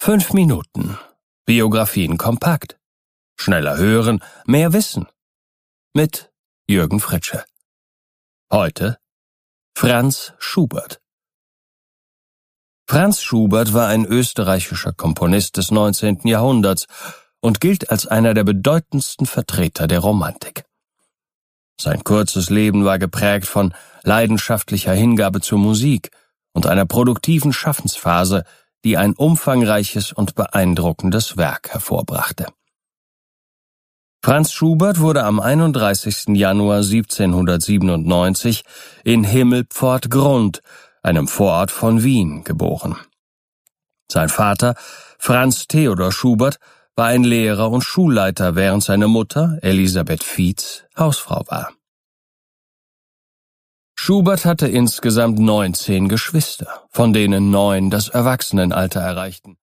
5 Minuten. Biografien kompakt. Schneller hören, mehr wissen. Mit Jürgen Fritsche. Heute Franz Schubert. Franz Schubert war ein österreichischer Komponist des 19. Jahrhunderts und gilt als einer der bedeutendsten Vertreter der Romantik. Sein kurzes Leben war geprägt von leidenschaftlicher Hingabe zur Musik und einer produktiven Schaffensphase, die ein umfangreiches und beeindruckendes Werk hervorbrachte. Franz Schubert wurde am 31. Januar 1797 in Himmelpfortgrund, einem Vorort von Wien, geboren. Sein Vater, Franz Theodor Schubert, war ein Lehrer und Schulleiter, während seine Mutter, Elisabeth Fietz, Hausfrau war. Schubert hatte insgesamt 19 Geschwister, von denen 9 das Erwachsenenalter erreichten.